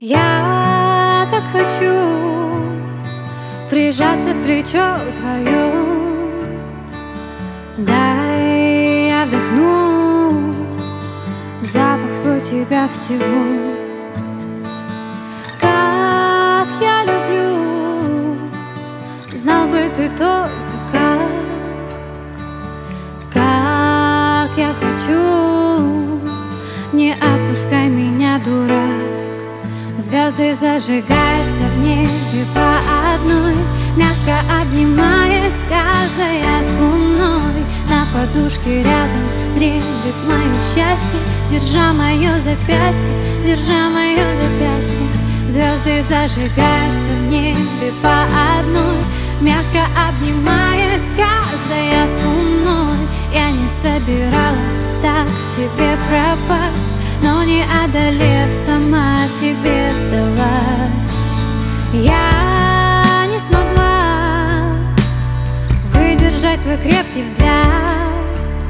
Я так хочу прижаться в плечо твое. Дай я вдохну запах твой тебя всего. Как я люблю, знал бы ты только как я хочу. Не отпускай меня, дурак. Звезды зажигаются в небе по одной, мягко обнимаясь, каждая с луной. На подушке рядом дремлет мое счастье, держа мое запястье, держа мое запястье. Звезды зажигаются в небе по одной, мягко обнимаясь, каждая с луной. Я не собиралась так в тебе пропасть, но не одолев, сама тебе сдалась. Я не смогла выдержать твой крепкий взгляд.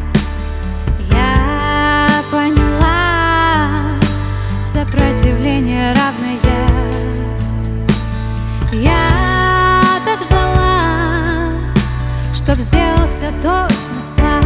Я поняла, сопротивление равно яд. Я так ждала, чтоб сделал все точно сам.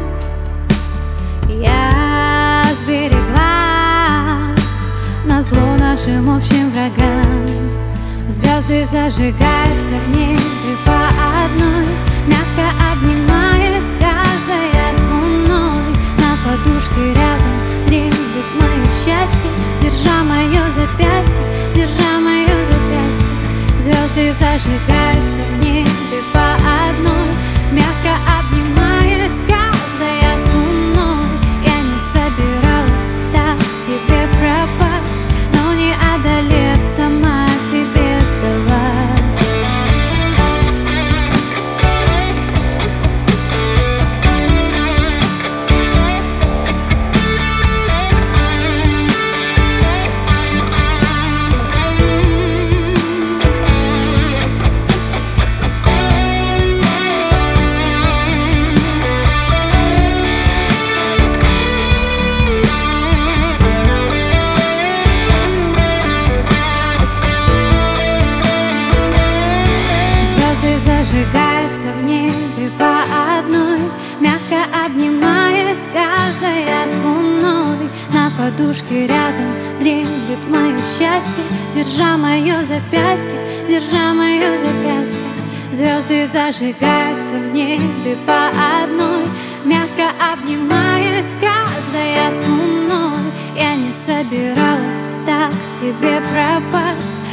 Я сберегла назло нашим общим врагам. Звезды зажигаются в небе по одной, мягко обнимаясь, каждая с луной. На подушке рядом дремлет мое счастье, держа мое запястье, держа мое запястье. Звезды зажигаются в небе по одной, мягко обнимаясь, каждая с луной. Я не собиралась так в тебе пропасть, но не одолев, сама тебе сдалась. Зажигается в небе по одной, мягко обнимаясь, каждая с луной. На подушке рядом дремлет мое счастье, держа мое запястье, держа мое запястье. Звезды зажигаются в небе по одной, мягко обнимаясь, каждая с луной. Я не собиралась так в тебе пропасть,